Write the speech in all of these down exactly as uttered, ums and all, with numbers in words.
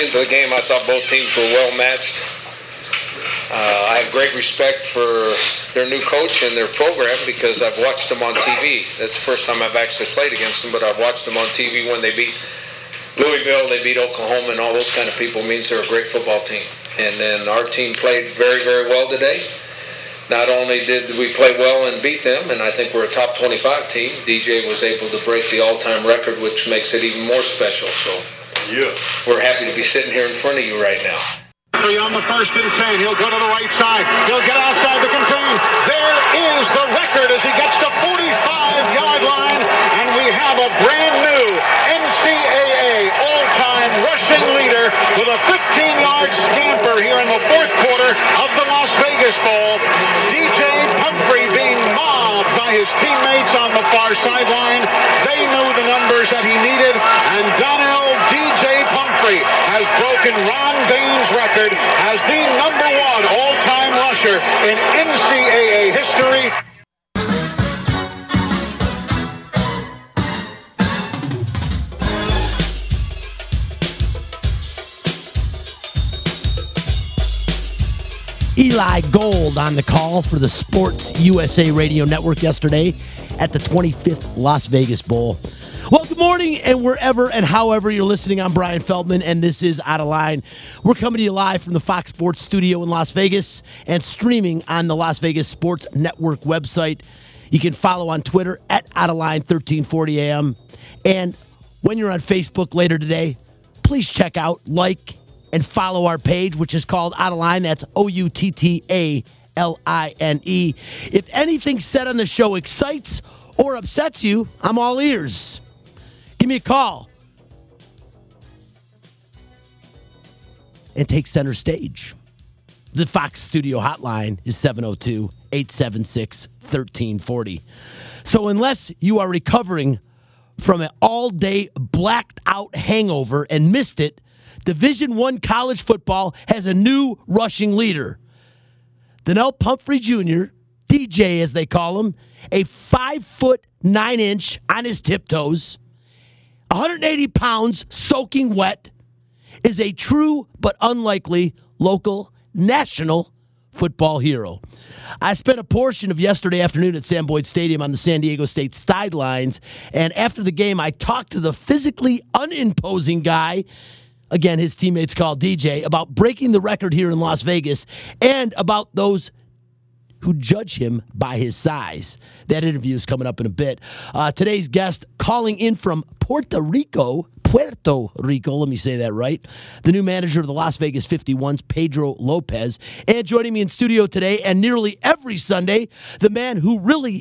Into the game, I thought both teams were well matched. Uh, I have great respect for their new coach and their program because I've watched them on T V. That's the first time I've actually played against them, but I've watched them on T V when they beat Louisville, they beat Oklahoma, and all those kind of people. It means they're a great football team. And then our team played very, very well today. Not only did we play well and beat them, and I think we're a top twenty-five team, D J was able to break the all-time record, which makes it even more special. So yeah, we're happy to be sitting here in front of you right now. On the first and ten, he'll go to the right side. He'll get outside the contain. There is the record as he gets to forty-five-yard line, and we have a brand new N C A A all-time rushing leader with a fifteen-yard scamper here in the fourth quarter of the Las Vegas Bowl. D J Pumphrey being mobbed by his teammates on the far sideline. They knew the numbers that he needed, and Donnell D J Pumphrey has broken Ron Bain's record as the number one all-time rusher in N C A A history. Eli Gold on the call for the Sports U S A Radio Network yesterday at the twenty-fifth Las Vegas Bowl. Well, good morning, and wherever and however you're listening, I'm Brian Feldman, and this is Out of Line. We're coming to you live from the Fox Sports Studio in Las Vegas and streaming on the Las Vegas Sports Network website. You can follow on Twitter at Out of Line thirteen forty A M. And when you're on Facebook later today, please check out, like, and follow our page, which is called Out of Line. That's O U T T A L I N E. If anything said on the show excites or upsets you, I'm all ears. Give me a call and take center stage. The Fox Studio hotline is seven oh two, eight seven six, one three four oh. So unless you are recovering from an all-day blacked-out hangover and missed it, Division One college football has a new rushing leader. Donnell Pumphrey Junior, D J as they call him, a five foot nine inch on his tiptoes, one hundred eighty pounds soaking wet, is a true but unlikely local national football hero. I spent a portion of yesterday afternoon at Sam Boyd Stadium on the San Diego State sidelines, and after the game, I talked to the physically unimposing guy, again, his teammates call D J, about breaking the record here in Las Vegas and about those who judge him by his size. That interview is coming up in a bit. Uh, today's guest, calling in from Puerto Rico, Puerto Rico, let me say that right, the new manager of the Las Vegas fifty-ones, Pedro Lopez. And joining me in studio today and nearly every Sunday, the man who really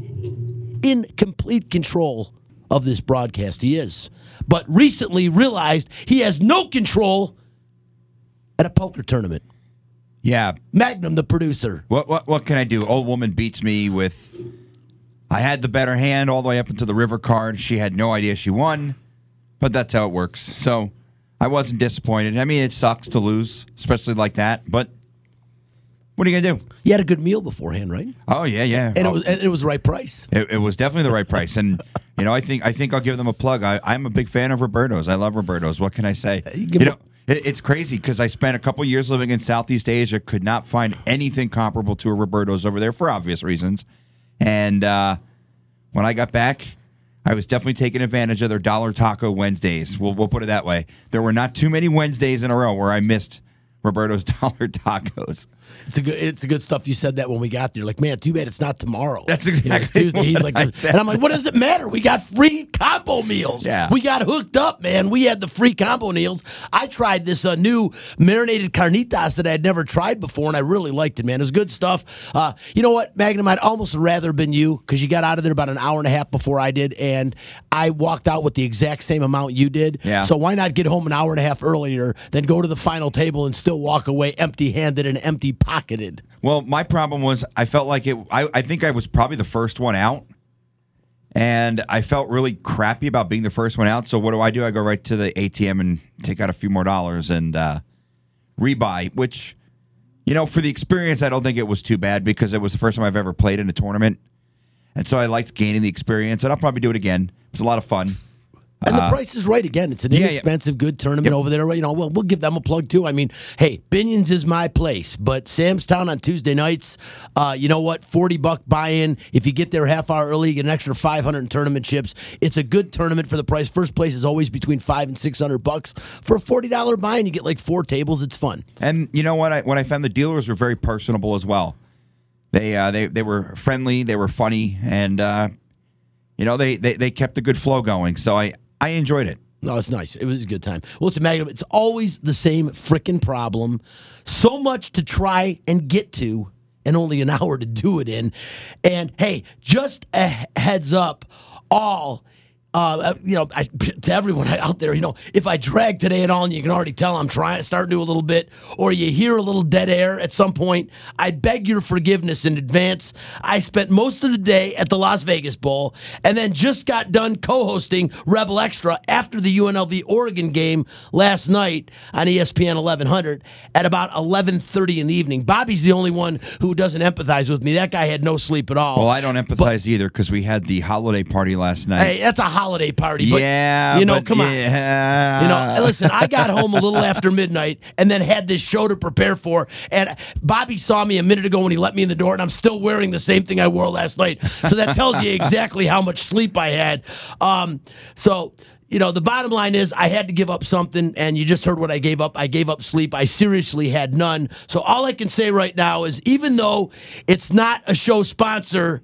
in complete control of this broadcast he is, but recently realized he has no control at a poker tournament. Yeah. Magnum, the producer. What what what can I do? Old woman beats me with, I had the better hand all the way up into the river card. She had no idea she won, but that's how it works. So I wasn't disappointed. I mean, it sucks to lose, especially like that, but what are you going to do? You had a good meal beforehand, right? Oh, yeah, yeah. And, oh. it, was, and it was the right price. It, it was definitely the right price. And, you know, I think I think I'll give them a plug. I, I'm a big fan of Roberto's. I love Roberto's. What can I say? You, you know, it, it's crazy because I spent a couple years living in Southeast Asia, could not find anything comparable to a Roberto's over there for obvious reasons. And uh, when I got back, I was definitely taking advantage of their Dollar Taco Wednesdays. We'll, we'll put it that way. There were not too many Wednesdays in a row where I missed Roberto's Dollar Tacos. It's a good, it's a good stuff. You said that when we got there. Like, man, too bad it's not tomorrow. That's exactly you know, it's Tuesday. He's like, and I'm like, what does it matter? We got free combo meals. Yeah. We got hooked up, man. We had the free combo meals. I tried this uh, new marinated carnitas that I had never tried before, and I really liked it, man. It was good stuff. Uh, you know what, Magnum? I'd almost rather been you because you got out of there about an hour and a half before I did, and I walked out with the exact same amount you did. Yeah. So why not get home an hour and a half earlier than go to the final table and still walk away empty-handed and empty-pocketed? Well, my problem was I felt like it. I, I think I was probably the first one out, and I felt really crappy about being the first one out. So what do I do? I go right to the A T M and take out a few more dollars and uh, rebuy, which, you know, for the experience, I don't think it was too bad because it was the first time I've ever played in a tournament. And so I liked gaining the experience, and I'll probably do it again. It was a lot of fun. And the price is right again. It's an yeah, inexpensive, yeah. good tournament yep. over there. You know, we'll, we'll give them a plug too. I mean, hey, Binion's is my place, but Sam's Town on Tuesday nights, uh, you know what? forty buck buy-in. If you get there half hour early, you get an extra five hundred in tournament chips. It's a good tournament for the price. First place is always between five and six hundred bucks. For a forty dollar buy-in, you get like four tables. It's fun. And you know what? I, what I found, the dealers were very personable as well. They uh, they they were friendly, they were funny, and uh, you know they, they they kept the good flow going. So I. I enjoyed it. No, it's nice. It was a good time. Well, it's a Magnum. It's always the same frickin' problem. So much to try and get to, and only an hour to do it in. And hey, just a heads up, all. Uh, you know, I, to everyone out there, you know, if I drag today at all, and you can already tell I'm trying to start to do a little bit, or you hear a little dead air at some point, I beg your forgiveness in advance. I spent most of the day at the Las Vegas Bowl, and then just got done co-hosting Rebel Extra after the U N L V Oregon game last night on E S P N eleven hundred at about eleven thirty in the evening. Bobby's the only one who doesn't empathize with me. That guy had no sleep at all. Well, I don't empathize but, either because we had the holiday party last night. Hey, that's a holiday party. But, yeah, you know, but come on. Yeah. You know, listen, I got home a little after midnight and then had this show to prepare for. And Bobby saw me a minute ago when he let me in the door, and I'm still wearing the same thing I wore last night. So that tells you exactly how much sleep I had. Um, so... You know, the bottom line is I had to give up something, and you just heard what I gave up. I gave up sleep. I seriously had none. So all I can say right now is even though it's not a show sponsor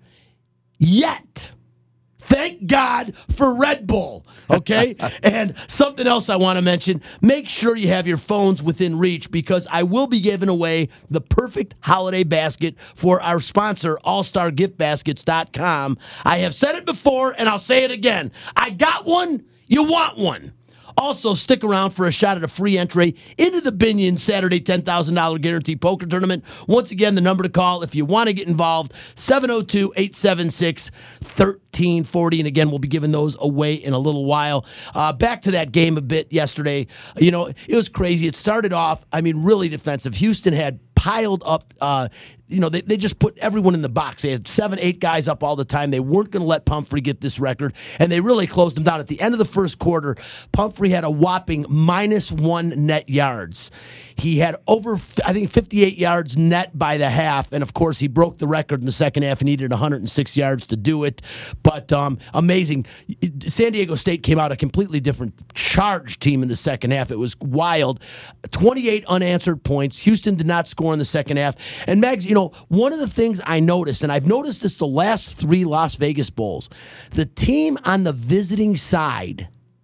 yet, thank God for Red Bull, okay? And something else I want to mention, make sure you have your phones within reach because I will be giving away the perfect holiday basket for our sponsor, all star gift baskets dot com. I have said it before, and I'll say it again. I got one. You want one. Also, stick around for a shot at a free entry into the Binion Saturday ten thousand dollars Guarantee Poker Tournament. Once again, the number to call if you want to get involved, seven oh two, eight seven six, one three four oh. And again, we'll be giving those away in a little while. Uh, back to that game a bit yesterday. You know, it was crazy. It started off, I mean, really defensive. Houston had piled up, uh, you know, they, they just put everyone in the box. They had seven, eight guys up all the time. They weren't going to let Pumphrey get this record, and they really closed them down. At the end of the first quarter, Pumphrey had a whopping minus one net yards. He had over, I think, fifty-eight yards net by the half, and of course, he broke the record in the second half and needed one hundred six yards to do it. But um, amazing. San Diego State came out a completely different charged team in the second half. It was wild. twenty-eight unanswered points. Houston did not score in the second half. And Mags, you know, one of the things I noticed, and I've noticed this the last three Las Vegas Bowls, the team on the visiting side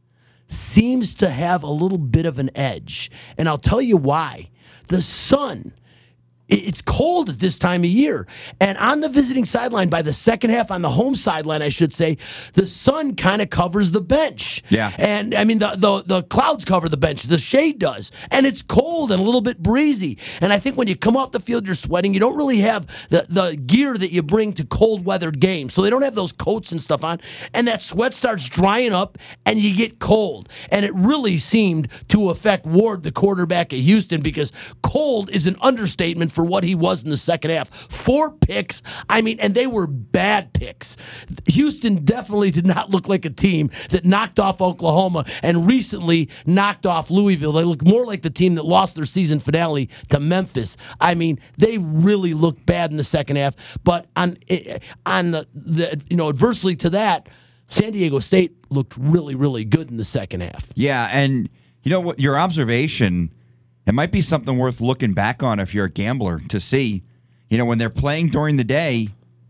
seems to have a little bit of an edge. And I'll tell you why. The sun, it's cold at this time of year. And on the visiting sideline, by the second half, on the home sideline, I should say, the sun kind of covers the bench. Yeah. And, I mean, the, the, the clouds cover the bench. The shade does. And it's cold and a little bit breezy. And I think when you come off the field, you're sweating. You don't really have the, the gear that you bring to cold-weathered games. So they don't have those coats and stuff on. And that sweat starts drying up, and you get cold. And it really seemed to affect Ward, the quarterback of Houston, because cold is an understatement for what he was in the second half. Four picks, I mean, and they were bad picks. Houston definitely did not look like a team that knocked off Oklahoma and recently knocked off Louisville. They look more like the team that lost their season finale to Memphis. I mean, they really looked bad in the second half, but on on the, the you know, adversely to that, San Diego State looked really, really good in the second half. Yeah, and you know what, your observation, it might be something worth looking back on if you're a gambler to see, you know, when they're playing during the day,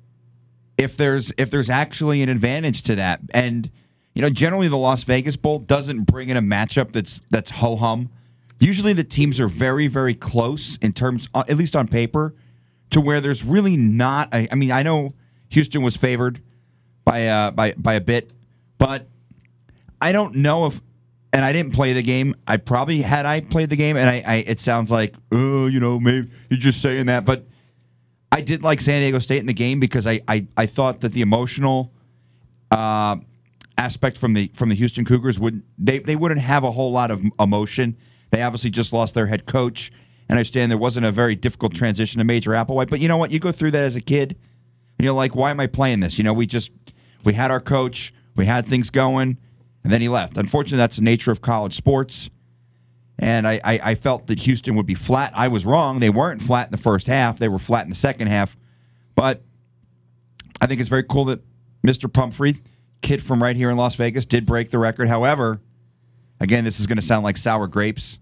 if there's if there's actually an advantage to that. And, you know, generally the Las Vegas Bowl doesn't bring in a matchup that's that's ho-hum. Usually the teams are very, very close in terms, uh, at least on paper, to where there's really not a, I mean, I know Houston was favored by uh, by by a bit, but I don't know if, and I didn't play the game. I probably had I played the game, and I, I it sounds like, oh, you know, maybe you're just saying that. But I did like San Diego State in the game because I I, I thought that the emotional uh, aspect from the from the Houston Cougars would they they wouldn't have a whole lot of emotion. They obviously just lost their head coach, and I understand there wasn't a very difficult transition to Major Applewhite. But you know what? You go through that as a kid, and you're like, why am I playing this? You know, we just we had our coach, we had things going. and then he left. Unfortunately, that's the nature of college sports. And I, I, I felt that Houston would be flat. I was wrong. They weren't flat in the first half. They were flat in the second half. But I think it's very cool that Mister Pumphrey, kid from right here in Las Vegas, did break the record. However, again, this is going to sound like sour grapes.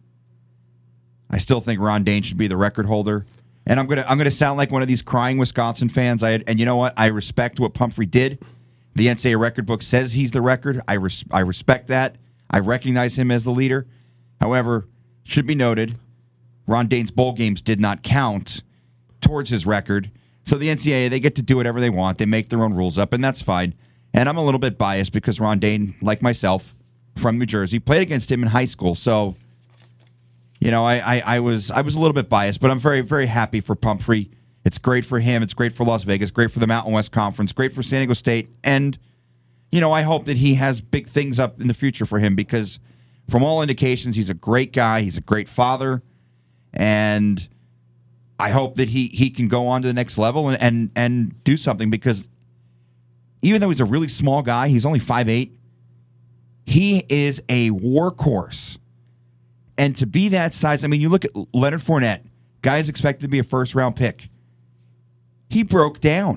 I still think Ron Dayne should be the record holder. And I'm gonna I'm gonna sound like one of these crying Wisconsin fans. I and you know what? I respect what Pumphrey did. The N C double A record book says he's the record. I res- I respect that. I recognize him as the leader. However, should be noted, Ron Dayne's bowl games did not count towards his record. So the N C double A, they get to do whatever they want. They make their own rules up, and that's fine. And I'm a little bit biased because Ron Dayne, like myself, from New Jersey, played against him in high school. So, you know, I, I, I was I was a little bit biased, but I'm very, very happy for Pumphrey. It's great for him. It's great for Las Vegas. Great for the Mountain West Conference. Great for San Diego State. And, you know, I hope that he has big things up in the future for him because from all indications, he's a great guy. He's a great father. And I hope that he he can go on to the next level and, and, and do something because even though he's a really small guy, he's only five eight, he is a workhorse. And to be that size, I mean, you look at Leonard Fournette, guy's expected to be a first-round pick. He broke down.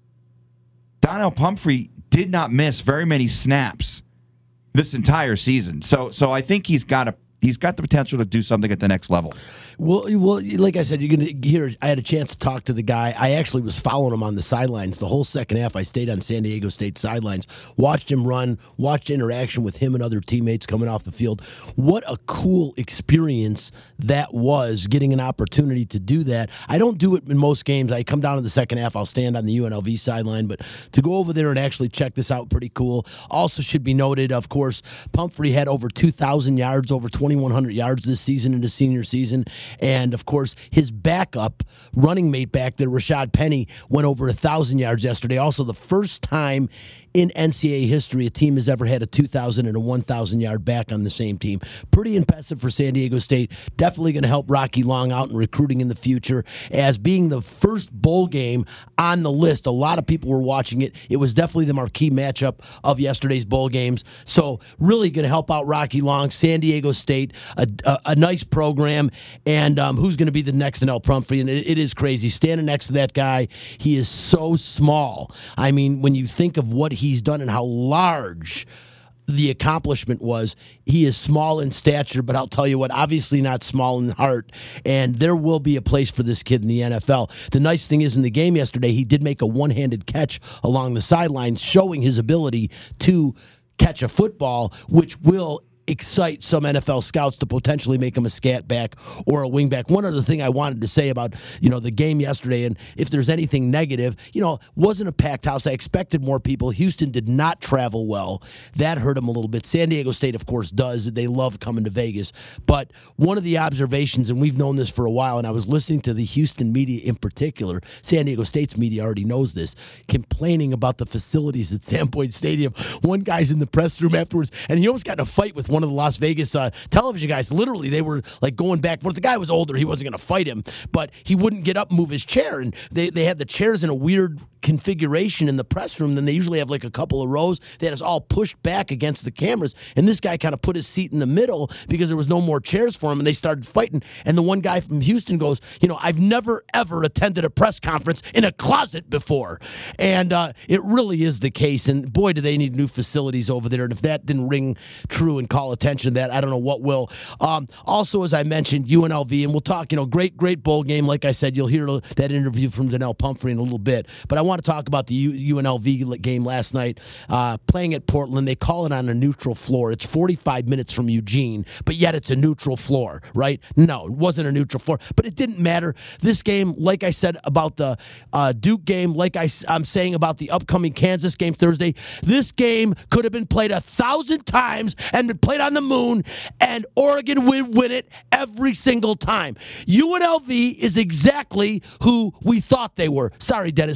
Donnell Pumphrey did not miss very many snaps this entire season. So so I think he's got a he's got the potential to do something at the next level. Well, well, like I said, you're gonna hear. I had a chance to talk to the guy. I actually was following him on the sidelines the whole second half. I stayed on San Diego State sidelines, watched him run, watched interaction with him and other teammates coming off the field. What a cool experience that was, getting an opportunity to do that. I don't do it in most games. I come down to the second half, I'll stand on the U N L V sideline, but to go over there and actually check this out, pretty cool. Also should be noted, of course, Pumphrey had over two thousand yards, over twenty-one hundred yards this season in his senior season. And, of course, his backup, running mate back there, Rashad Penny, went over one thousand yards yesterday. Also, the first time in N C double A history a team has ever had a two thousand and a one thousand yard back on the same team. Pretty impressive for San Diego State. Definitely going to help Rocky Long out in recruiting in the future. As being the first bowl game on the list, a lot of people were watching it. It was definitely the marquee matchup of yesterday's bowl games. So really going to help out Rocky Long, San Diego State, a, a, a nice program. And um, who's going to be the next Donnell Pumphrey? And it, it is crazy. Standing next to that guy, he is so small. I mean, when you think of what he's done and how large the accomplishment was, he is small in stature, but I'll tell you what, obviously not small in heart, and there will be a place for this kid in the N F L. The nice thing is, in the game yesterday, he did make a one-handed catch along the sidelines, showing his ability to catch a football, which will excite some N F L scouts to potentially make him a scat back or a wing back. One other thing I wanted to say about, you know, the game yesterday, and if there's anything negative, you know, wasn't a packed house. I expected more people. Houston did not travel well. That hurt them a little bit. San Diego State, of course, does. They love coming to Vegas. But one of the observations, and we've known this for a while, and I was listening to the Houston media in particular, San Diego State's media already knows this, complaining about the facilities at Sandpoint Stadium. One guy's in the press room afterwards, and he almost got in a fight with one of the Las Vegas uh, television guys. Literally, they were like going back. Well, the guy was older. He wasn't going to fight him, but he wouldn't get up and move his chair. And they, they had the chairs in a weird configuration in the press room. Then they usually have like a couple of rows. They had us all pushed back against the cameras. And this guy kind of put his seat in the middle because there was no more chairs for him. And they started fighting. And the one guy from Houston goes, you know, I've never, ever attended a press conference in a closet before. And uh, it really is the case. And boy, do they need new facilities over there. And if that didn't ring true and call attention to that, I don't know what will. Um, also, as I mentioned, U N L V, and we'll talk, you know, great, great bowl game. Like I said, you'll hear that interview from Donnell Pumphrey in a little bit. But I want to talk about the U- UNLV game last night, uh, playing at Portland. They call it on a neutral floor. It's forty-five minutes from Eugene, but yet it's a neutral floor, right? No, it wasn't a neutral floor, but it didn't matter. This game, like I said about the uh, Duke game, like I, I'm saying about the upcoming Kansas game Thursday, this game could have been played a thousand times and been played on the moon, and Oregon would win it every single time. U N L V is exactly who we thought they were. Sorry, Dennis Green, rest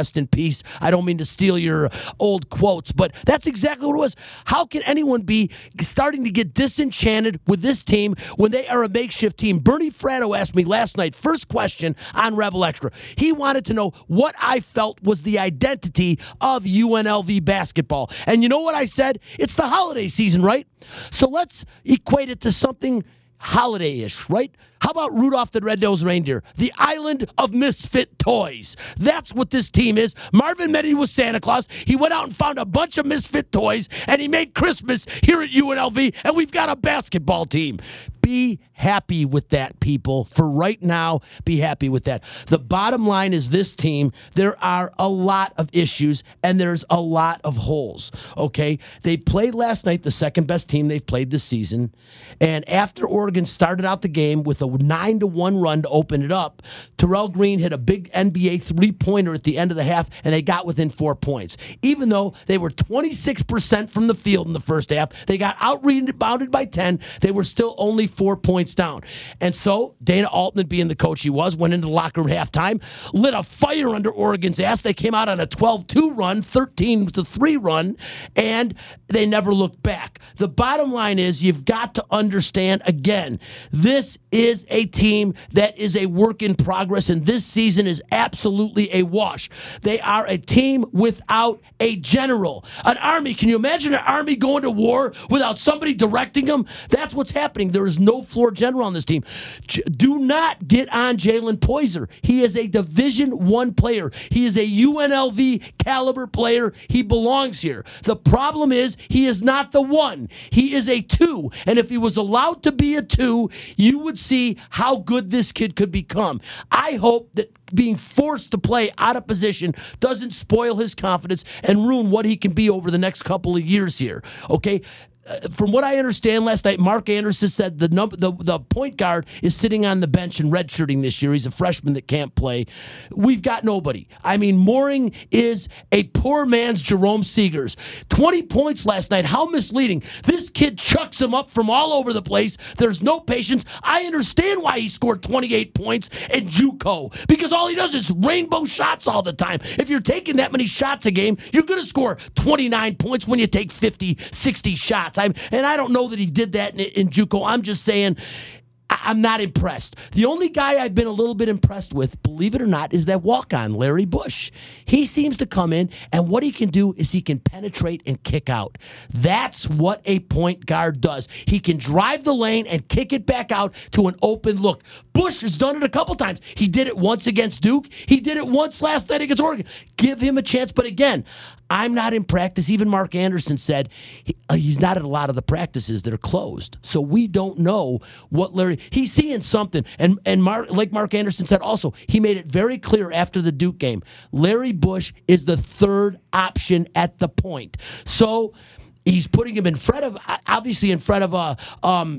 rest in peace. I don't mean to steal your old quotes, but that's exactly what it was. How can anyone be starting to get disenchanted with this team when they are a makeshift team? Bernie Fratto asked me last night, first question on Rebel Extra. He wanted to know what I felt was the identity of U N L V basketball. And you know what I said? It's the holiday season, right? So let's equate it to something holiday-ish, right? How about Rudolph the Red-Nosed Reindeer? The island of misfit toys. That's what this team is. Marvin Mendy was Santa Claus. He went out and found a bunch of misfit toys, and he made Christmas here at U N L V, and we've got a basketball team. Be happy with that, people. For right now, be happy with that. The bottom line is this team, there are a lot of issues, and there's a lot of holes, okay? They played last night the second best team they've played this season, and after Oregon started out the game with a nine to one run to open it up, Terrell Green hit a big N B A three-pointer at the end of the half, and they got within four points. Even though they were twenty-six percent from the field in the first half, they got out-rebounded by ten, they were still only four points down. And so Dana Altman, being the coach he was, went into the locker room at halftime, lit a fire under Oregon's ass. They came out on a twelve two run, thirteen to three run, and they never looked back. The bottom line is you've got to understand, again, this is a team that is a work in progress, and this season is absolutely a wash. They are a team without a general. An army, can you imagine an army going to war without somebody directing them? That's what's happening. There is no floor general on this team. J- do not get on Jalen Poyser. He is a Division One player. He is a U N L V caliber player. He belongs here. The problem is he is not the one. He is a two. And if he was allowed to be a two, you would see how good this kid could become. I hope that being forced to play out of position doesn't spoil his confidence and ruin what he can be over the next couple of years here. Okay? Uh, from what I understand last night, Mark Anderson said the number, the, the point guard is sitting on the bench and redshirting this year. He's a freshman that can't play. We've got nobody. I mean, Mooring is a poor man's Jerome Seegers. twenty points last night. How misleading. This kid chucks him up from all over the place. There's no patience. I understand why he scored twenty-eight points in JUCO, because all he does is rainbow shots all the time. If you're taking that many shots a game, you're going to score twenty-nine points when you take fifty, sixty shots. I'm, and I don't know that he did that in, in JUCO. I'm just saying I'm not impressed. The only guy I've been a little bit impressed with, believe it or not, is that walk-on, Larry Bush. He seems to come in, and what he can do is he can penetrate and kick out. That's what a point guard does. He can drive the lane and kick it back out to an open look. Bush has done it a couple times. He did it once against Duke. He did it once last night against Oregon. Give him a chance. But again, I'm not in practice. Even Mark Anderson said he, uh, he's not at a lot of the practices that are closed. So we don't know what Larry, he's seeing something. And and Mark, like Mark Anderson said also, he made it very clear after the Duke game, Larry Bush is the third option at the point. So he's putting him in front of, obviously in front of uh, um,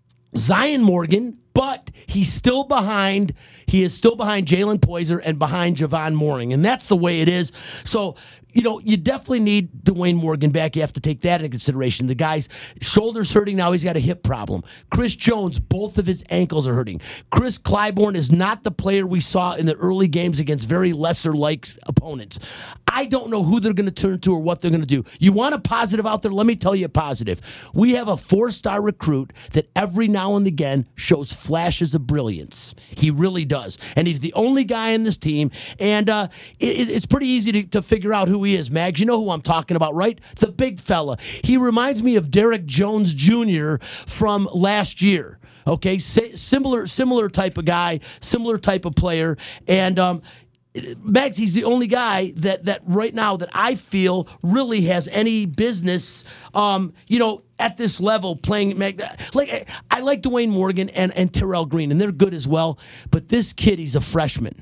Zion Morgan, but he's still behind. He is still behind Jalen Poyser and behind Javon Mooring, and that's the way it is. So, you know, you definitely need Dwayne Morgan back. You have to take that into consideration. The guy's shoulder's hurting now. He's got a hip problem. Chris Jones, both of his ankles are hurting. Chris Clybourne is not the player we saw in the early games against very lesser-like opponents. I don't know who they're going to turn to or what they're going to do. You want a positive out there? Let me tell you a positive. We have a four-star recruit that every now and again shows flashes of brilliance. He really does. And he's the only guy in this team. And uh, it, it's pretty easy to, to figure out who he is, Mags. You know who I'm talking about, right? The big fella. He reminds me of Derek Jones Junior from last year. Okay, S- similar similar type of guy, similar type of player. And um, Mags, he's the only guy that, that right now that I feel really has any business, um, you know, at this level playing. Like I like Dwayne Morgan and, and Terrell Green, and they're good as well. But this kid, he's a freshman.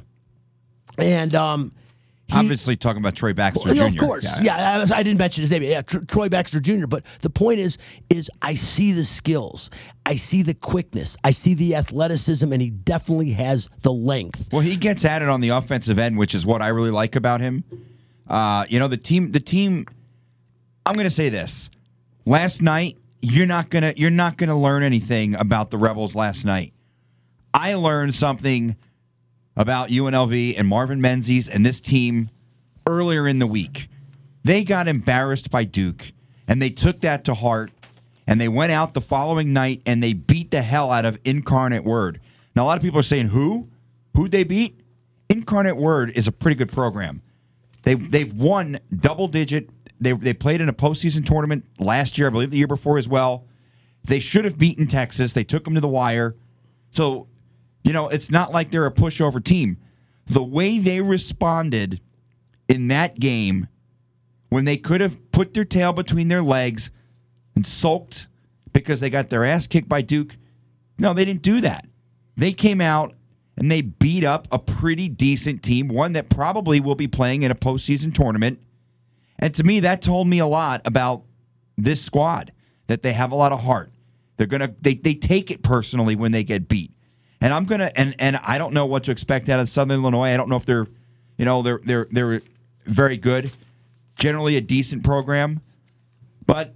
And um He, Obviously talking about Troy Baxter well, Junior Of course, yeah. yeah I, was, I didn't mention his name. Yeah, Tr- Troy Baxter Junior But the point is, is I see the skills, I see the quickness, I see the athleticism, and he definitely has the length. Well, he gets at it on the offensive end, which is what I really like about him. Uh, you know, the team, the team. I'm going to say this: last night, you're not gonna, you're not gonna learn anything about the Rebels last night. I learned something about U N L V and Marvin Menzies and this team earlier in the week. They got embarrassed by Duke, and they took that to heart, and they went out the following night, and they beat the hell out of Incarnate Word. Now, a lot of people are saying, who? Who'd they beat? Incarnate Word is a pretty good program. They, they've won double-digit. They, they played in a postseason tournament last year, I believe the year before as well. They should have beaten Texas. They took them to the wire. So, you know, it's not like they're a pushover team. The way they responded in that game, when they could have put their tail between their legs and sulked because they got their ass kicked by Duke, no, they didn't do that. They came out and they beat up a pretty decent team, one that probably will be playing in a postseason tournament. And to me, that told me a lot about this squad, that they have a lot of heart. They're gonna they they take it personally when they get beat. And I'm gonna and and I don't know what to expect out of Southern Illinois. I don't know if they're, you know, they're they're they're very good, generally a decent program, but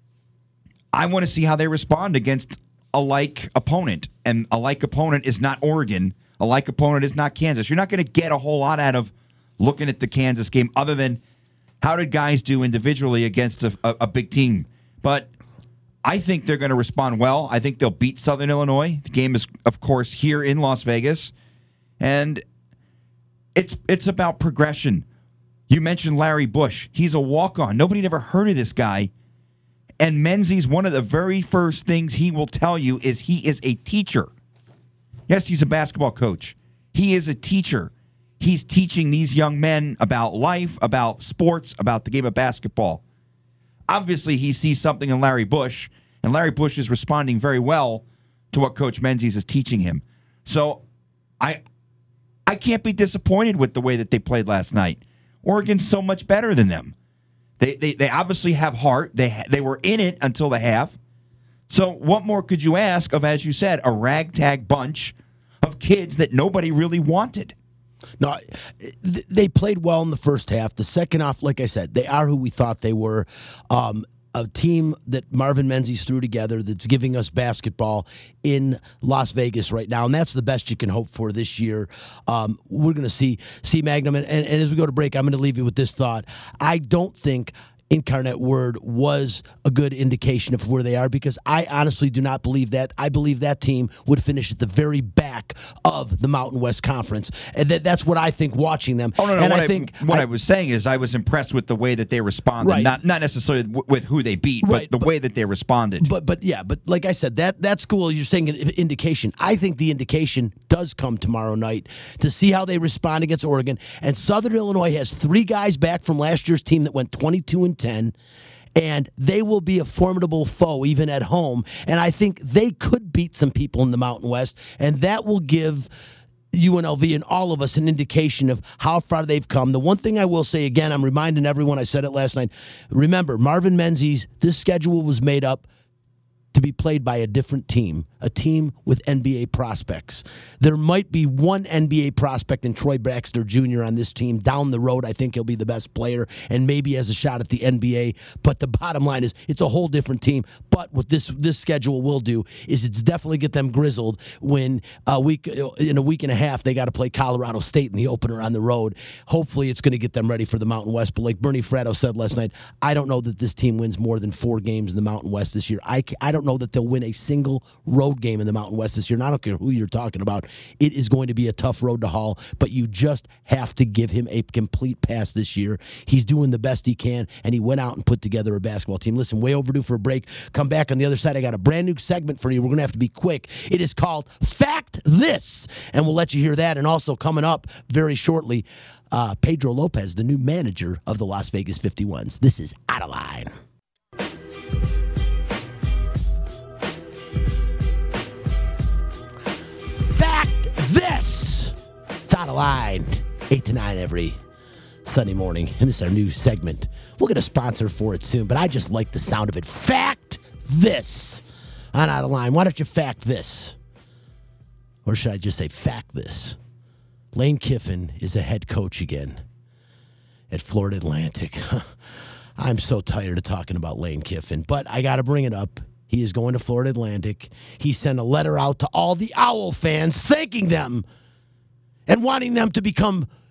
I want to see how they respond against a like opponent. And a like opponent is not Oregon. A like opponent is not Kansas. You're not going to get a whole lot out of looking at the Kansas game other than how did guys do individually against a, a, a big team. But I think they're going to respond well. I think they'll beat Southern Illinois. The game is, of course, here in Las Vegas. And it's it's about progression. You mentioned Larry Bush. He's a walk-on. Nobody had ever heard of this guy. And Menzies, one of the very first things he will tell you is he is a teacher. Yes, he's a basketball coach. He is a teacher. He's teaching these young men about life, about sports, about the game of basketball. Obviously, he sees something in Larry Bush, and Larry Bush is responding very well to what Coach Menzies is teaching him. So I I can't be disappointed with the way that they played last night. Oregon's so much better than them. They they, they obviously have heart. They they were in it until the half. So what more could you ask of, as you said, a ragtag bunch of kids that nobody really wanted? No, they played well in the first half. The second half, like I said, they are who we thought they were. Um, a team that Marvin Menzies threw together that's giving us basketball in Las Vegas right now, and that's the best you can hope for this year. Um, we're going to see see Magnum, and, and, and as we go to break, I'm going to leave you with this thought. I don't think Incarnate Word was a good indication of where they are, because I honestly do not believe that. I believe that team would finish at the very back of the Mountain West Conference, and that, that's what I think watching them. Oh no, no. And what I I, think what I, I was saying is I was impressed with the way that they responded, right. not not necessarily w- with who they beat, right, but the but, way that they responded. But but yeah, but like I said, that that school, you're saying an indication. I think the indication does come tomorrow night to see how they respond against Oregon. And Southern Illinois has three guys back from last year's team that went twenty-two and ten. And they will be a formidable foe even at home. And I think they could beat some people in the Mountain West. And that will give U N L V and all of us an indication of how far they've come. The one thing I will say again, I'm reminding everyone, I said it last night. Remember, Marvin Menzies, this schedule was made up to be played by a different team, a team with N B A prospects. There might be one N B A prospect in Troy Baxter Junior on this team. Down the road, I think he'll be the best player and maybe has a shot at the N B A. But the bottom line is it's a whole different team. But what this this schedule will do is it's definitely get them grizzled when a week in a week and a half they got to play Colorado State in the opener on the road. Hopefully it's going to get them ready for the Mountain West. But like Bernie Fratto said last night, I don't know that this team wins more than four games in the Mountain West this year. I, I don't know that they'll win a single road game in the Mountain West this year. And I don't care who you're talking about. It is going to be a tough road to haul, but you just have to give him a complete pass this year. He's doing the best he can, and he went out and put together a basketball team. Listen, way overdue for a break. Come back on the other side. I got a brand new segment for you. We're going to have to be quick. It is called Fact This, and we'll let you hear that. And also coming up very shortly, uh, Pedro Lopez, the new manager of the Las Vegas fifty-ones. This is Out of Line. This is Out of Line, eight to nine every Sunday morning. And this is our new segment. We'll get a sponsor for it soon, but I just like the sound of it. Fact This on Out of Line. Why don't you fact this? Or should I just say fact this? Lane Kiffin is a head coach again at Florida Atlantic. I'm so tired of talking about Lane Kiffin, but I got to bring it up. He is going to Florida Atlantic. He sent a letter out to all the Owl fans thanking them and wanting them to become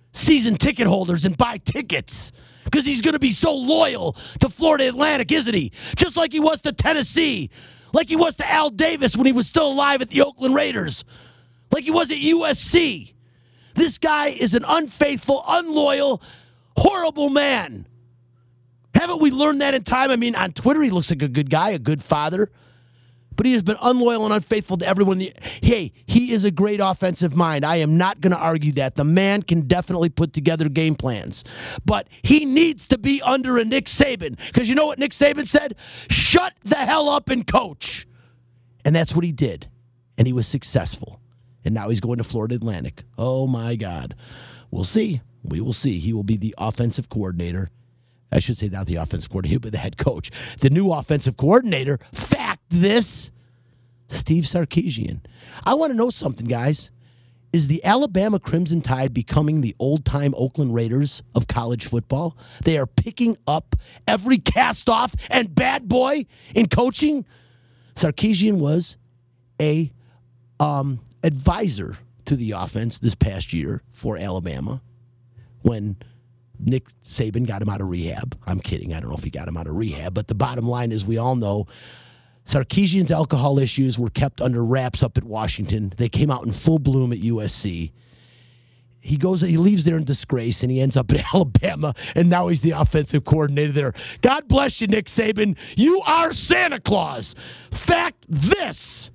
season ticket holders and buy tickets because he's going to be so loyal to Florida Atlantic, isn't he? Just like he was to Tennessee, like he was to Al Davis when he was still alive at the Oakland Raiders, like he was at U S C. This guy is an unfaithful, unloyal, horrible man. Haven't we learned that in time? I mean, on Twitter, he looks like a good guy, a good father. But he has been unloyal and unfaithful to everyone. Hey, he is a great offensive mind. I am not going to argue that. The man can definitely put together game plans. But he needs to be under a Nick Saban. Because you know what Nick Saban said? Shut the hell up and coach. And that's what he did. And he was successful. And now he's going to Florida Atlantic. Oh, my God. We'll see. We will see. He will be the offensive coordinator. I should say not the offensive coordinator, but the head coach. The new offensive coordinator, fact this, Steve Sarkisian. I want to know something, guys. Is the Alabama Crimson Tide becoming the old-time Oakland Raiders of college football? They are picking up every cast-off and bad boy in coaching. Sarkisian was a um, advisor to the offense this past year for Alabama when Nick Saban got him out of rehab. I'm kidding. I don't know if he got him out of rehab. But the bottom line is we all know Sarkisian's alcohol issues were kept under wraps up at Washington. They came out in full bloom at U S C. He goes, he leaves there in disgrace, and he ends up at Alabama, and now he's the offensive coordinator there. God bless you, Nick Saban. You are Santa Claus. Fact this.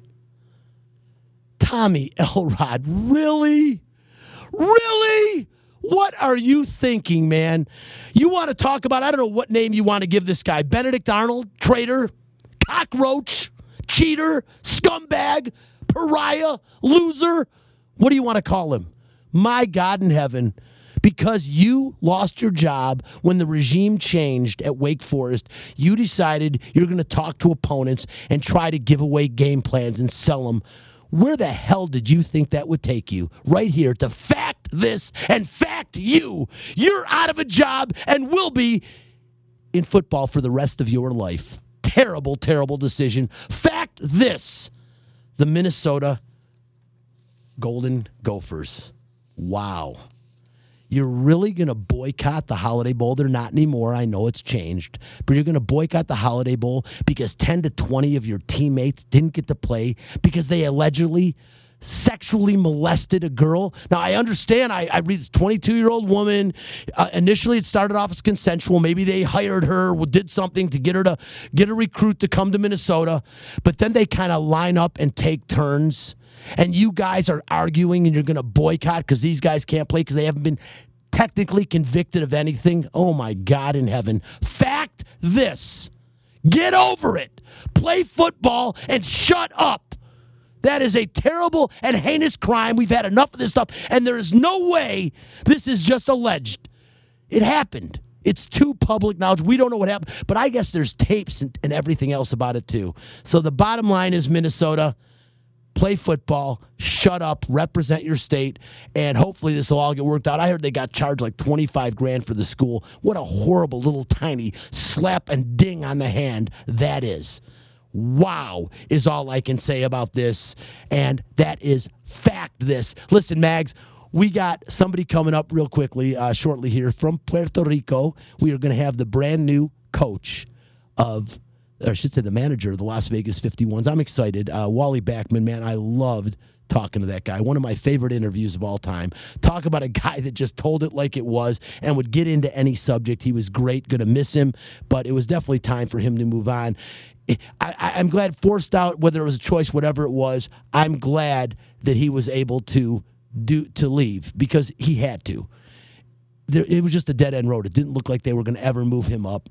Tommy Elrod, really? Really? What are you thinking, man? You want to talk about, I don't know what name you want to give this guy. Benedict Arnold, traitor, cockroach, cheater, scumbag, pariah, loser. What do you want to call him? My God in heaven, because you lost your job when the regime changed at Wake Forest, you decided you're going to talk to opponents and try to give away game plans and sell them. Where the hell did you think that would take you? Right here to fact this and fact you. You're out of a job and will be in football for the rest of your life. Terrible, terrible decision. Fact this. The Minnesota Golden Gophers. Wow. You're really going to boycott the Holiday Bowl? They're not anymore. I know it's changed. But you're going to boycott the Holiday Bowl because ten to twenty of your teammates didn't get to play because they allegedly sexually molested a girl. Now, I understand. I, I read this twenty-two-year-old woman. Uh, initially, it started off as consensual. Maybe they hired her, did something to get her to get a recruit to come to Minnesota. But then they kind of line up and take turns. And you guys are arguing and you're going to boycott because these guys can't play because they haven't been technically convicted of anything. Oh, my God in heaven. Fact this. Get over it. Play football and shut up. That is a terrible and heinous crime. We've had enough of this stuff. And there is no way this is just alleged. It happened. It's too public knowledge. We don't know what happened. But I guess there's tapes and, and everything else about it, too. So the bottom line is Minnesota. Play football, shut up, represent your state, and hopefully this will all get worked out. I heard they got charged like twenty-five grand for the school. What a horrible little tiny slap and ding on the hand that is. Wow is all I can say about this, and that is fact this. Listen, Mags, we got somebody coming up real quickly uh, shortly here from Puerto Rico. We are going to have the brand new coach of or I should say the manager of the Las Vegas fifty-ones. I'm excited. Uh, Wally Backman, man, I loved talking to that guy. One of my favorite interviews of all time. Talk about a guy that just told it like it was and would get into any subject. He was great. Going to miss him, but it was definitely time for him to move on. I, I, I'm glad forced out, whether it was a choice, whatever it was, I'm glad that he was able to do to leave because he had to. There, it was just a dead-end road. It didn't look like they were going to ever move him up.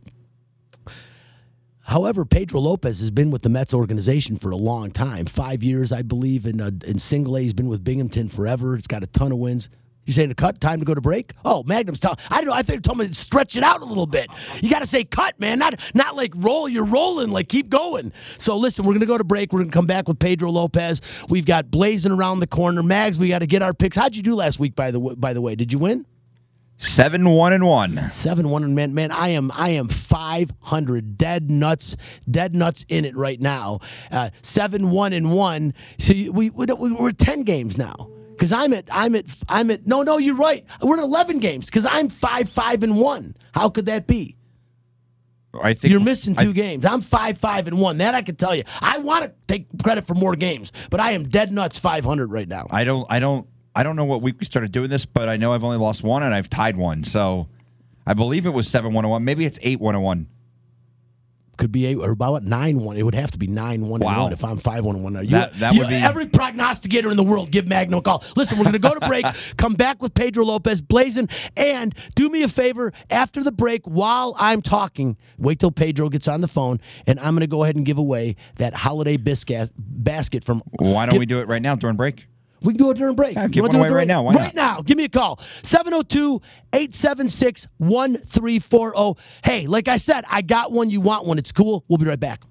However, Pedro Lopez has been with the Mets organization for a long time. Five years, I believe, in, uh, in single A. He's been with Binghamton forever. He's got a ton of wins. You saying to cut? Time to go to break? Oh, Magnum's telling. I don't know. I think they're telling me to stretch it out a little bit. You got to say cut, man. Not not like roll. You're rolling. Like keep going. So listen, we're gonna go to break. We're gonna come back with Pedro Lopez. We've got Blazing around the corner. Mags, we got to get our picks. How'd you do last week? By the way, by the way, did you win? Seven one and one. Seven one and man, man. I am I am five hundred dead nuts, dead nuts in it right now. Uh, seven one and one. So you, we, we we're ten games now. Because I'm at, I'm at, I'm at. No, no, you're right. We're at eleven games because I'm five, five, and one. How could that be? I think you're missing two I, games. I'm five, five, and one. That I can tell you. I want to take credit for more games, but I am dead nuts five hundred right now. I don't, I don't, I don't know what week we started doing this, but I know I've only lost one and I've tied one. So I believe it was seven one and one. Maybe it's eight one and one. Could be eight or about nine one. It would have to be nine one wow. and one if I'm five one and one. You, that that you, would be every prognosticator in the world. Give Magno a call. Listen, we're going to go to break. Come back with Pedro Lopez blazing, and do me a favor after the break. While I'm talking, wait till Pedro gets on the phone, and I'm going to go ahead and give away that holiday biscuit basket from. Why don't give, we do it right now during break? We can do it during break. Yeah, give one away right now. Why right not? now. Give me a call. seven oh two, eight seven six, one three four oh. Hey, like I said, I got one. You want one. It's cool. We'll be right back.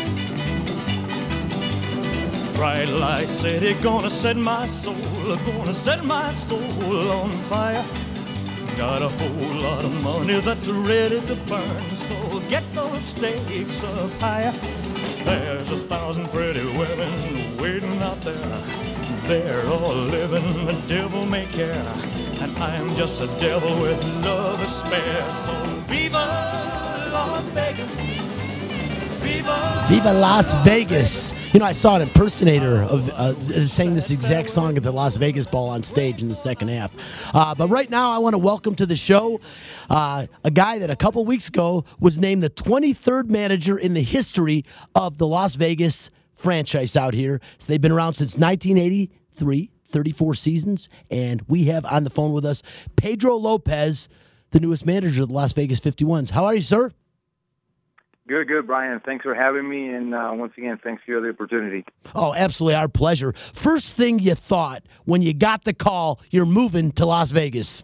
Bright light city, gonna set my soul, gonna set my soul on fire. Got a whole lot of money that's ready to burn, so get those stakes up higher. There's a thousand pretty women waiting out there. They're all living the devil may care, and I'm just a devil with love to spare. So viva Las Vegas, viva, viva Las Vegas. You know, I saw an impersonator of uh, saying this exact song at the Las Vegas Ball on stage in the second half. Uh, but right now, I want to welcome to the show uh, a guy that a couple weeks ago was named the twenty-third manager in the history of the Las Vegas franchise out here. So they've been around since nineteen eighty-three, thirty-four seasons, and we have on the phone with us Pedro Lopez, the newest manager of the Las Vegas fifty-ones. How are you, sir? Good, good, Brian. Thanks for having me, and uh, once again, thanks for the opportunity. Oh, absolutely, our pleasure. First thing you thought when you got the call you're moving to Las Vegas?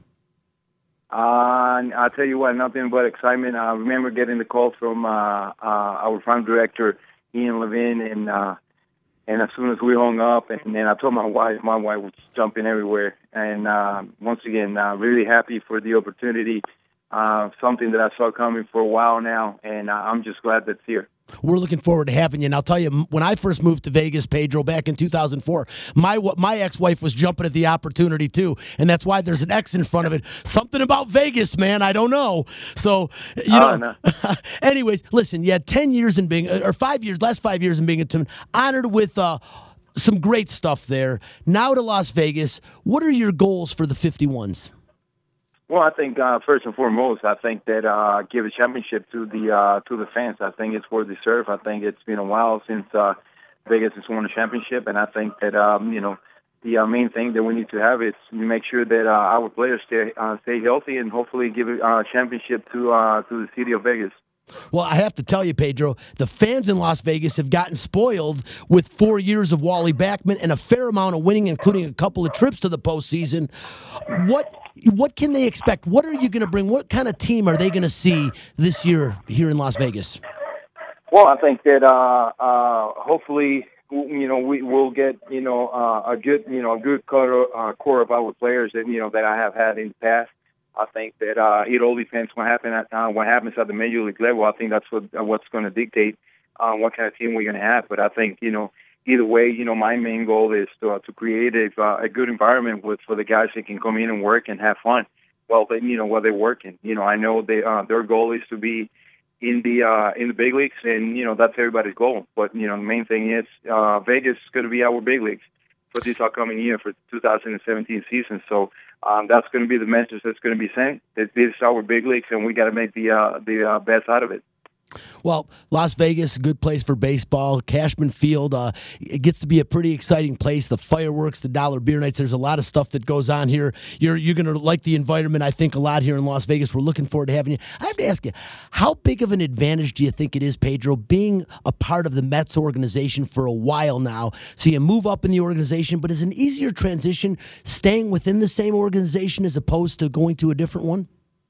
Uh, I'll tell you what, nothing but excitement. I remember getting the call from uh, uh, our farm director, Ian Levin, and uh, and as soon as we hung up, and then I told my wife, my wife was jumping everywhere. And uh, once again, uh, really happy for the opportunity. Uh, something that I saw coming for a while now, and uh, I'm just glad that's here. We're looking forward to having you. And I'll tell you, when I first moved to Vegas, Pedro, back in two thousand four, my my ex-wife was jumping at the opportunity too, and that's why there's an X in front of it. Something about Vegas, man, I don't know. So, you oh, know. No. Anyways, listen, you had ten years in being, or five years, last five years in Binghamton, honored with uh, some great stuff there. Now to Las Vegas, what are your goals for the fifty-ones? Well, I think uh, first and foremost, I think that uh, give a championship to the uh, to the fans. I think it's what they deserve. I think it's been a while since uh, Vegas has won a championship, and I think that um, you know the uh, main thing that we need to have is make sure that uh, our players stay uh, stay healthy and hopefully give a uh, championship to uh, to the city of Vegas. Well, I have to tell you, Pedro, the fans in Las Vegas have gotten spoiled with four years of Wally Backman and a fair amount of winning, including a couple of trips to the postseason. What what can they expect? What are you going to bring? What kind of team are they going to see this year here in Las Vegas? Well, I think that uh, uh, hopefully, you know, we will get you know uh, a good you know a good core, uh, core of our players that you know that I have had in the past. I think that uh, it all depends what happens at uh, what happens at the major league level. I think that's what uh, what's going to dictate uh, what kind of team we're going to have. But I think you know either way, you know my main goal is to uh, to create a uh, a good environment with for the guys that can come in and work and have fun. Well, they, you know while they're working, you know I know they uh, their goal is to be in the uh, in the big leagues, and you know that's everybody's goal. But you know the main thing is uh, Vegas is going to be our big leagues for this upcoming year for two thousand seventeen season. So. Um, that's going to be the message that's going to be sent. This is our big leagues, and we got to make the uh, the uh, best out of it. Well, Las Vegas, good place for baseball. Cashman Field, uh, it gets to be a pretty exciting place. The fireworks, the dollar beer nights, there's a lot of stuff that goes on here. You're you're going to like the environment, I think, a lot here in Las Vegas. We're looking forward to having you. I have to ask you, how big of an advantage do you think it is, Pedro, being a part of the Mets organization for a while now? So you move up in the organization, but is an easier transition staying within the same organization as opposed to going to a different one?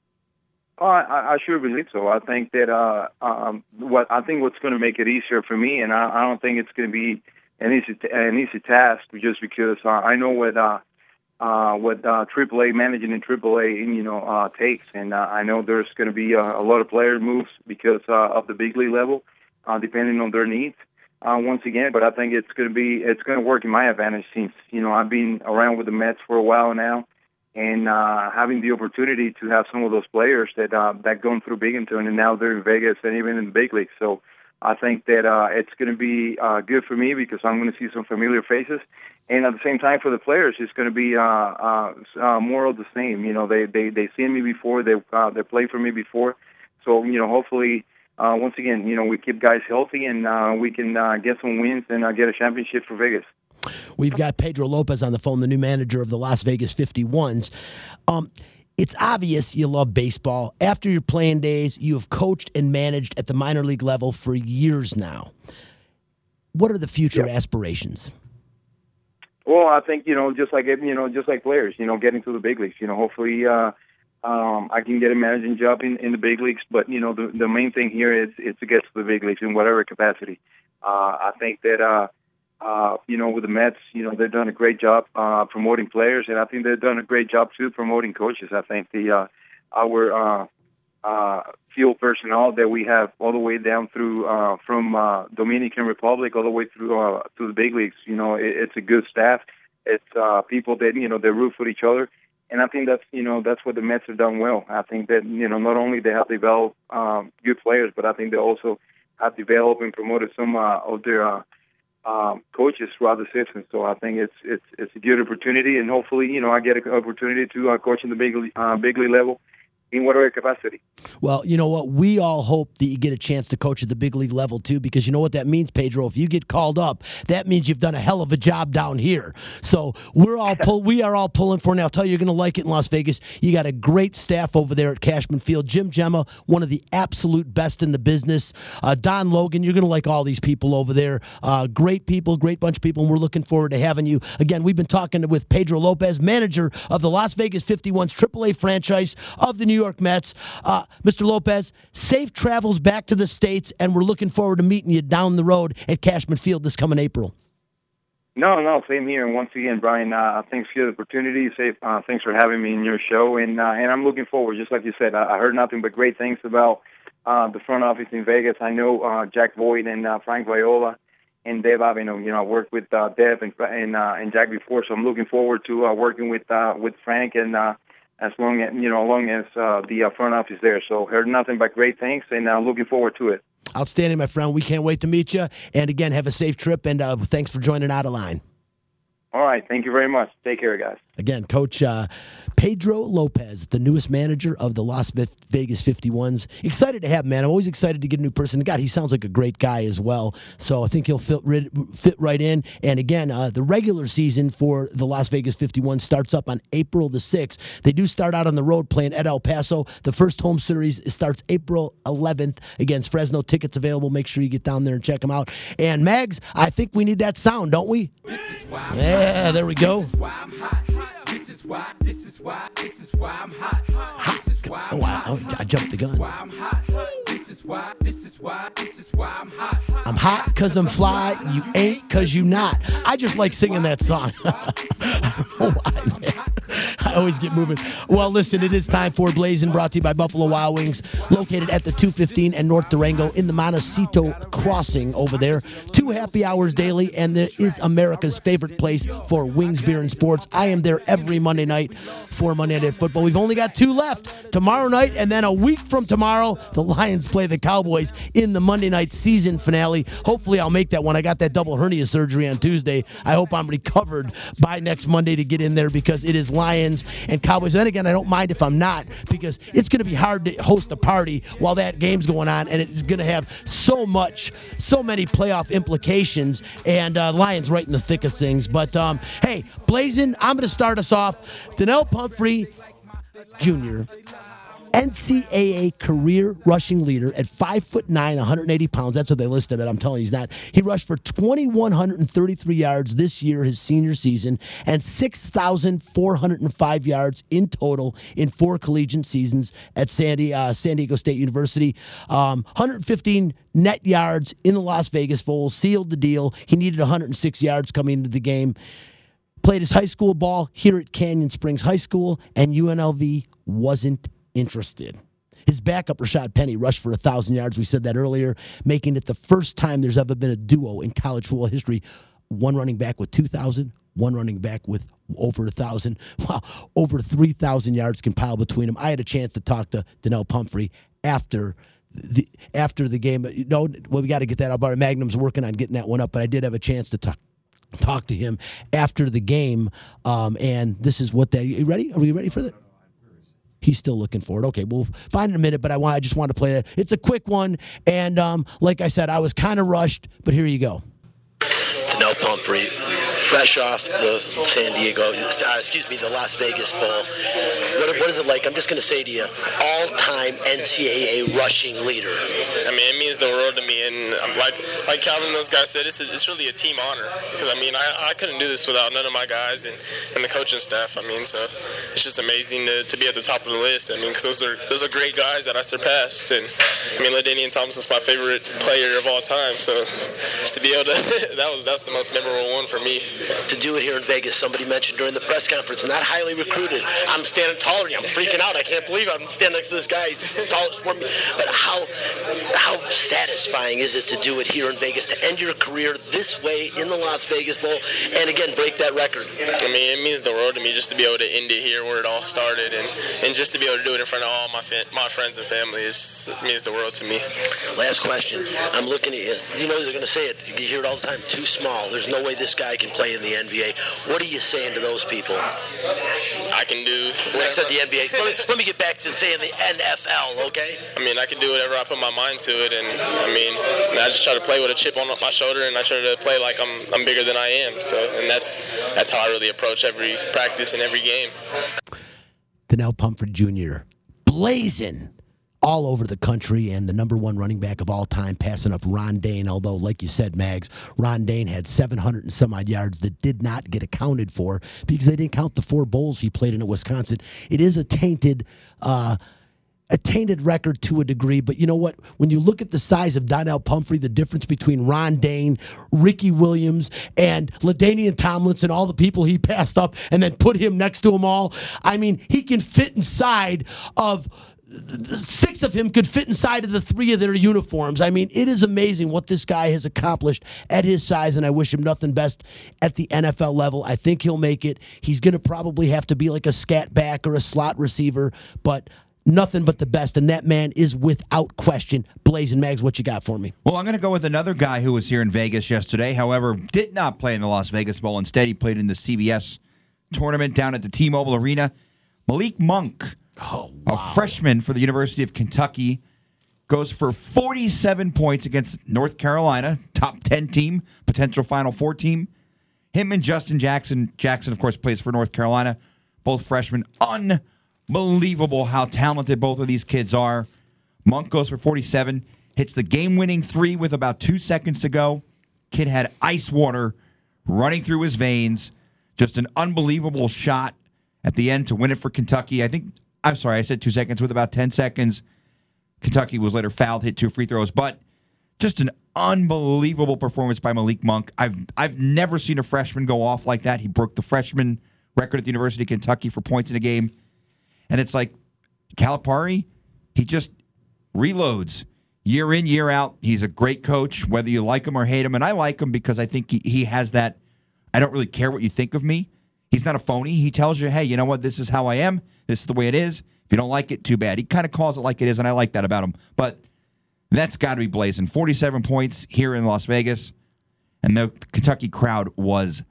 Oh, I, I sure believe so. I think that uh, um, what I think what's going to make it easier for me, and I, I don't think it's going to be an easy an easy task, just because uh, I know what uh, uh, what uh, triple A managing in triple A you know uh, takes, and uh, I know there's going to be uh, a lot of player moves because uh, of the big league level, uh, depending on their needs. uh, once again. But I think it's going to be it's going to work in my advantage since you know I've been around with the Mets for a while now, and uh, having the opportunity to have some of those players that uh, that gone through Binghamton and now they're in Vegas and even in the big leagues. So I think that uh, it's going to be uh, good for me because I'm going to see some familiar faces. And at the same time, for the players, it's going to be uh, uh, uh, more of the same. You know, they they they seen me before, they uh, they played for me before, so you know, hopefully, uh, once again, you know, we keep guys healthy and uh, we can uh, get some wins and uh, get a championship for Vegas. We've got Pedro Lopez on the phone, the new manager of the Las Vegas fifty-ones. Um, it's obvious you love baseball. After your playing days, you have coached and managed at the minor league level for years now. What are the future yeah. aspirations? Well, I think, you know, just like, you know, just like players, you know, getting to the big leagues, you know, hopefully uh, um, I can get a managing job in, in the big leagues. But, you know, the, the main thing here is, is to get to the big leagues in whatever capacity. Uh, I think that, uh, uh, you know, with the Mets, you know, they've done a great job uh, promoting players. And I think they've done a great job, too, promoting coaches. I think the uh, our uh, uh, field personnel that we have all the way down through uh, from uh, Dominican Republic all the way through uh, to the big leagues. You know, it, it's a good staff. It's uh, people that you know they root for each other, and I think that's you know that's what the Mets have done well. I think that you know not only they have developed um, good players, but I think they also have developed and promoted some uh, of their uh, um, coaches throughout the season. So I think it's it's it's a good opportunity, and hopefully you know I get an opportunity to uh, coach in the big uh, big league level. In whatever capacity. Well, you know what? We all hope that you get a chance to coach at the big league level, too, because you know what that means, Pedro? If you get called up, that means you've done a hell of a job down here. So we're all pull, we are all pulling for it. Now, I'll tell you, you're going to like it in Las Vegas. You got a great staff over there at Cashman Field. Jim Gemma, one of the absolute best in the business. Uh, Don Logan, you're going to like all these people over there. Uh, great people, great bunch of people, and we're looking forward to having you. Again, we've been talking with Pedro Lopez, manager of the Las Vegas fifty-ones triple A franchise of the New York Mets. Uh, Mister Lopez, safe travels back to the States, and we're looking forward to meeting you down the road at Cashman Field this coming April. No, no, same here. And once again, Brian, uh, thanks for the opportunity. Say, uh, thanks for having me in your show, and uh, and I'm looking forward. Just like you said, I, I heard nothing but great things about uh, the front office in Vegas. I know uh, Jack Voigt and uh, Frank Viola and Dave Avino. You know, I worked with uh, Dave and and, uh, and Jack before, so I'm looking forward to uh, working with uh, with Frank and. Uh, As long as you know, as long as uh, the uh, front office there, so heard nothing but great things, and uh, looking forward to it. Outstanding, my friend. We can't wait to meet you. And again, have a safe trip, and uh, thanks for joining Out of Line. All right, thank you very much. Take care, guys. Again, Coach uh, Pedro Lopez, the newest manager of the Las Vegas fifty-ones. Excited to have him, man. I'm always excited to get a new person. God, he sounds like a great guy as well. So I think he'll fit, fit right in. And again, uh, the regular season for the Las Vegas fifty-ones starts up on April the sixth. They do start out on the road playing at El Paso. The first home series starts April eleventh against Fresno. Tickets available. Make sure you get down there and check them out. And Mags, I think we need that sound, don't we? This is why yeah, there we go. This is why I'm hot. This is why, this is why, this is why I'm hot. This is why I'm oh, wow. hot. I jumped the gun. This is why I'm hot. This is why, this is why, this is why I'm hot. I'm hot because I'm fly. You ain't because you not. I just like singing that song. I don't know why, man. I always get moving. Well, listen, it is time for Blazing, brought to you by Buffalo Wild Wings, located at the two fifteen and North Durango in the Montecito Crossing over there. Two happy hours daily, and there is America's favorite place for wings, beer, and sports. I am there every Monday night for Monday Night Football. We've only got two left. Tomorrow night, and then a week from tomorrow, the Lions play the Cowboys in the Monday night season finale. Hopefully, I'll make that one. I got that double hernia surgery on Tuesday. I hope I'm recovered by next Monday to get in there because it is Lions and Cowboys. Then again, I don't mind if I'm not because it's going to be hard to host a party while that game's going on, and it's going to have so much, so many playoff implications, and uh, Lions right in the thick of things. But, um, hey, Blazing, I'm going to start us off. Donnell Pumphrey Junior, N C double A career rushing leader at five foot nine, one hundred eighty pounds. That's what they listed it. I'm telling you, he's not. He rushed for two thousand one hundred thirty-three yards this year, his senior season, and six thousand four hundred five yards in total in four collegiate seasons at San Diego, uh, San Diego State University. Um, one hundred fifteen net yards in the Las Vegas Bowl, sealed the deal. He needed one hundred six yards coming into the game. Played his high school ball here at Canyon Springs High School, and U N L V wasn't interested. His backup, Rashad Penny, rushed for one thousand yards. We said that earlier, making it the first time there's ever been a duo in college football history. One running back with two thousand, one running back with over one thousand. Wow, over three thousand yards compiled between them. I had a chance to talk to Donnell Pumphrey after the after the game. You know, well, we got to get that up. Our Magnum's working on getting that one up, but I did have a chance to talk. Talk to him after the game, um, and this is what they. Are you ready? Are we ready for that? He's still looking for it. Okay, we'll find in a minute, but I want. I just want to play that. It's a quick one, and um, like I said, I was kind of rushed, but here you go. Donnell Pumphrey, fresh off the San Diego, uh, excuse me, the Las Vegas Bowl. What, what is it like? I'm just going to say to you, all-time N C double A rushing leader. I mean, it means the world to me, and I'm like like Calvin and those guys said, it's, it's really a team honor. Because, I mean, I, I couldn't do this without none of my guys and, and the coaching staff. I mean, so it's just amazing to, to be at the top of the list. I mean, because those are, those are great guys that I surpassed. And, I mean, LaDainian Tomlinson's my favorite player of all time. So just to be able to, that was that's the most memorable one for me. To do it here in Vegas, somebody mentioned during the press conference, not highly recruited. I'm standing taller than you. I'm freaking out. I can't believe I'm standing next to this guy. He's the tallest for me. But how how satisfying is it to do it here in Vegas, to end your career this way in the Las Vegas Bowl, and again, break that record? I mean, it means the world to me just to be able to end it here where it all started, and, and just to be able to do it in front of all my fa- my friends and family. It just means the world to me. Last question. I'm looking at you. You know they're going to say it. You hear it all the time. Too small. There's no way this guy can play in the N B A. What are you saying to those people? I can do When I said the N B A, so let, me, let me get back to saying the N F L, okay? I mean, I can do whatever I put my mind to it, and I mean, I just try to play with a chip on my shoulder, and I try to play like I'm I'm bigger than I am. So, and that's that's how I really approach every practice and every game. Donnell Pumphrey Junior blazing all over the country, and the number one running back of all time, passing up Ron Dayne. Although, like you said, Mags, Ron Dayne had seven hundred and some odd yards that did not get accounted for because they didn't count the four bowls he played in at Wisconsin. It is a tainted, uh, a tainted record to a degree. But you know what? When you look at the size of Donnell Pumphrey, the difference between Ron Dayne, Ricky Williams, and LaDainian Tomlinson, all the people he passed up, and then put him next to them all, I mean, he can fit inside of. Six of him could fit inside of the three of their uniforms. I mean, it is amazing what this guy has accomplished at his size, and I wish him nothing best at the N F L level. I think he'll make it. He's going to probably have to be like a scat back or a slot receiver, but nothing but the best, and that man is without question. Blazing Mags, what you got for me? Well, I'm going to go with another guy who was here in Vegas yesterday, however, did not play in the Las Vegas Bowl. Instead, he played in the C B S tournament down at the T-Mobile Arena. Malik Monk. Oh, wow. A freshman for the University of Kentucky, goes for forty-seven points against North Carolina, top ten team, potential Final Four team. Him and Justin Jackson. Jackson, of course, plays for North Carolina. Both freshmen. Unbelievable how talented both of these kids are. Monk goes for forty-seven, hits the game-winning three with about two seconds to go. Kid had ice water running through his veins. Just an unbelievable shot at the end to win it for Kentucky. I think... I'm sorry, I said two seconds with about ten seconds. Kentucky was later fouled, hit two free throws, but just an unbelievable performance by Malik Monk. I've I've never seen a freshman go off like that. He broke the freshman record at the University of Kentucky for points in a game. And it's like Calipari, he just reloads year in, year out. He's a great coach, whether you like him or hate him. And I like him because I think he, he has that, I don't really care what you think of me. He's not a phony. He tells you, hey, you know what? This is how I am. This is the way it is. If you don't like it, too bad. He kind of calls it like it is, and I like that about him. But that's got to be blazing. forty-seven points here in Las Vegas, and the Kentucky crowd was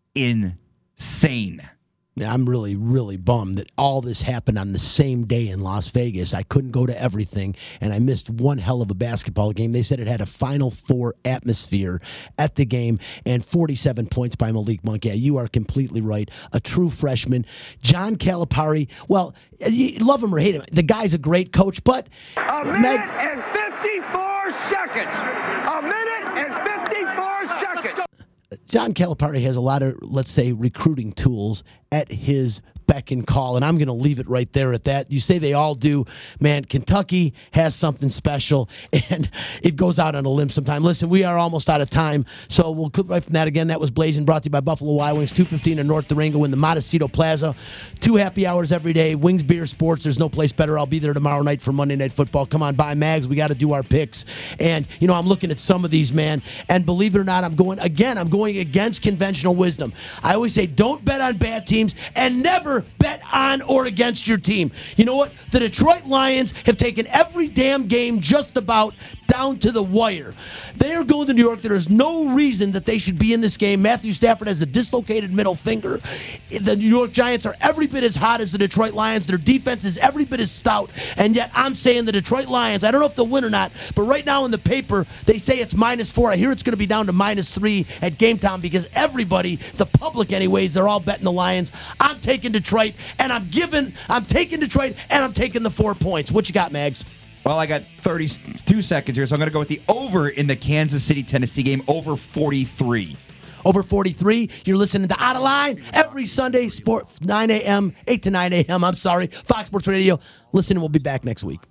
insane. Yeah, I'm really, really bummed that all this happened on the same day in Las Vegas. I couldn't go to everything, and I missed one hell of a basketball game. They said it had a Final Four atmosphere at the game, and forty-seven points by Malik Monk. Yeah, you are completely right. A true freshman. John Calipari, well, you love him or hate him. The guy's a great coach, but... A minute Meg- and fifty-four seconds. A minute and fifty-four seconds. John Calipari has a lot of, let's say, recruiting tools at his beck and call, and I'm going to leave it right there at that. You say they all do. Man, Kentucky has something special, and it goes out on a limb sometime. Listen, we are almost out of time, so we'll clip right from that again. That was Blazing, brought to you by Buffalo Wild Wings, two fifteen in North Durango in the Montecito Plaza. Two happy hours every day. Wings, beer, sports. There's no place better. I'll be there tomorrow night for Monday Night Football. Come on by, Mags. We got to do our picks. And, you know, I'm looking at some of these, man, and believe it or not, I'm going, again, I'm going against conventional wisdom. I always say don't bet on bad teams and never bet on or against your team. You know what? The Detroit Lions have taken every damn game just about down to the wire. They are going to New York. There is no reason that they should be in this game. Matthew Stafford has a dislocated middle finger. The New York Giants are every bit as hot as the Detroit Lions. Their defense is every bit as stout. And yet I'm saying the Detroit Lions, I don't know if they'll win or not, but right now in the paper, they say it's minus four. I hear it's going to be down to minus three at game time because everybody, the public anyways, they're all betting the Lions. I'm taking Detroit, and I'm giving, I'm taking Detroit, and I'm taking the four points. What you got, Mags? Well, I got thirty-two seconds here, so I'm going to go with the over in the Kansas City-Tennessee game, over forty-three. Over forty-three. You're listening to Out of Line every Sunday, sport nine a.m., eight to nine a.m., I'm sorry, Fox Sports Radio. Listen, we'll be back next week.